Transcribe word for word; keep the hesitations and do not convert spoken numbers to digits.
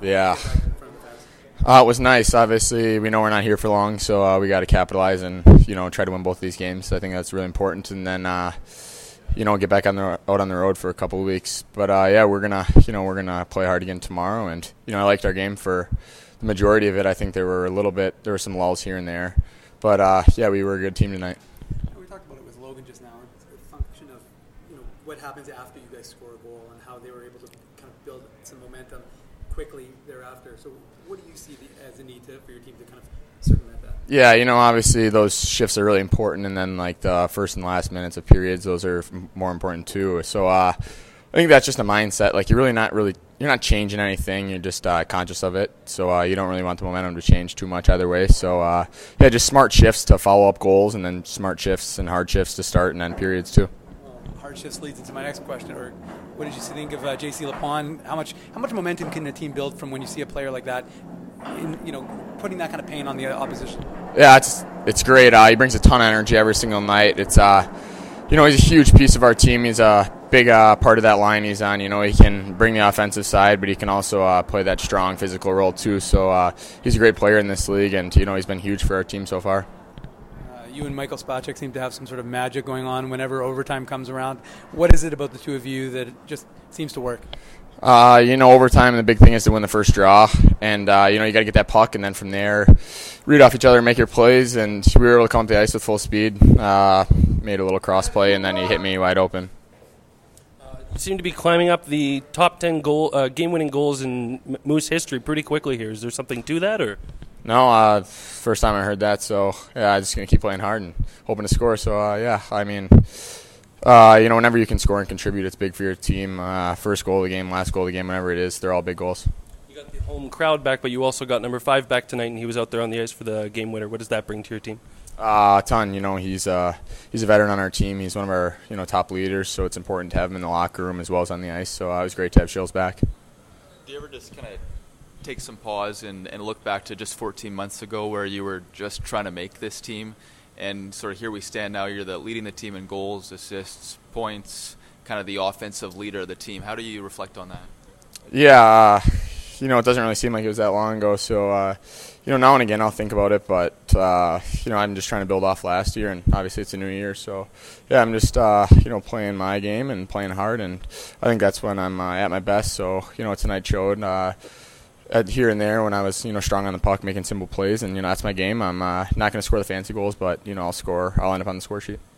Yeah. Uh, it was nice. Obviously, we know we're not here for long, so uh, we got to capitalize and you know try to win both these games. I think that's really important, and then uh, you know get back on the out on the road for a couple of weeks. But uh, yeah, we're gonna you know we're gonna play hard again tomorrow, and you know I liked our game for the majority of it. I think there were a little bit there were some lulls here and there, but uh, yeah, we were a good team tonight. We talked about it with Logan just now. It's a function of you know what happens after you guys score a goal and how they were able to kind of build some momentum quickly thereafter. So what do you see the, as a need to, for your team to kind of circumvent that? Yeah, you know, obviously those shifts are really important, and then like the first and last minutes of periods, those are more important too. So uh, I think that's just a mindset. Like you're really not really you're not changing anything. You're just uh, conscious of it. So uh, you don't really want the momentum to change too much either way. So uh, yeah, just smart shifts to follow up goals, and then smart shifts and hard shifts to start and end periods too. Well, hard shifts leads into my next question. Or what did you think of uh, J C Lapon? How much how much momentum can a team build from when you see a player like that, in, you know, putting that kind of pain on the opposition? Yeah, it's it's great. Uh, he brings a ton of energy every single night. It's uh, you know, he's a huge piece of our team. He's a big uh, part of that line he's on. You know, he can bring the offensive side, but he can also uh, play that strong physical role too. So uh, he's a great player in this league, and you know, he's been huge for our team so far. You and Michael Spacek seem to have some sort of magic going on whenever overtime comes around. What is it about the two of you that just seems to work? Uh, you know, overtime, the big thing is to win the first draw. And, uh, you know, you got to get that puck, and then from there, read off each other, make your plays. And we were able to come up the ice with full speed, uh, made a little cross play, and then he hit me wide open. Uh, you seem to be climbing up the top ten goal, uh, game-winning goals in Moose history pretty quickly here. Is there something to that, or...? No, uh, first time I heard that, so yeah, I'm just going to keep playing hard and hoping to score. So, uh, yeah, I mean, uh, you know, whenever you can score and contribute, it's big for your team. Uh, first goal of the game, last goal of the game, whenever it is, they're all big goals. You got the home crowd back, but you also got number five back tonight, and he was out there on the ice for the game winner. What does that bring to your team? Uh, a ton. You know, he's uh, he's a veteran on our team. He's one of our you know top leaders, so it's important to have him in the locker room as well as on the ice. So uh, it was great to have Shills back. Do you ever just kind of take some pause and, and look back to just fourteen months ago where you were just trying to make this team, and sort of here we stand now, you're the leading the team in goals, assists, points, kind of the offensive leader of the team. How do you reflect on that? Yeah, uh, you know, it doesn't really seem like it was that long ago, so, uh, you know, now and again I'll think about it, but, uh, you know, I'm just trying to build off last year, and obviously it's a new year, so, yeah, I'm just, uh, you know, playing my game and playing hard, and I think that's when I'm uh, at my best, so, you know, tonight showed, uh, At here and there when I was, you know, strong on the puck, making simple plays, and you know that's my game. I'm uh, not going to score the fancy goals, but you know I'll score. I'll end up on the score sheet.